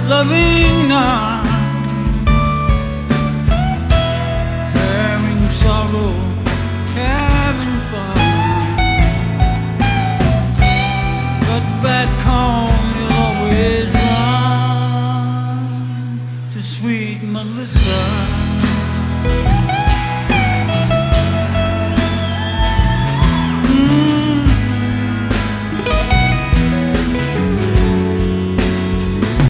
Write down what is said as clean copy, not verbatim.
loving now, bearing sorrow, having fun. But back home you'll always run to sweet Melissa.